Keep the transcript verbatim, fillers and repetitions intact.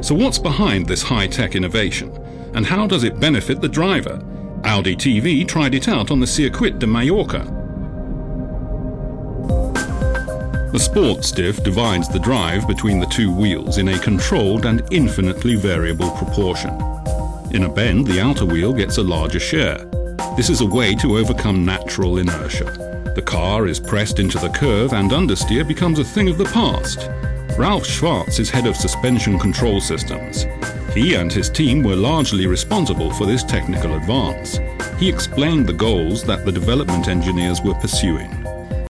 So what's behind this high-tech innovation, and how does it benefit the driver? Audi T V tried it out on the Circuit de Mallorca. The Sports Diff divides the drive between the two wheels in a controlled and infinitely variable proportion. In a bend, the outer wheel gets a larger share. This is a way to overcome natural inertia. The car is pressed into the curve and understeer becomes a thing of the past. Ralf Schwarz is head of suspension control systems. He and his team were largely responsible for this technical advance. He explained the goals that the development engineers were pursuing.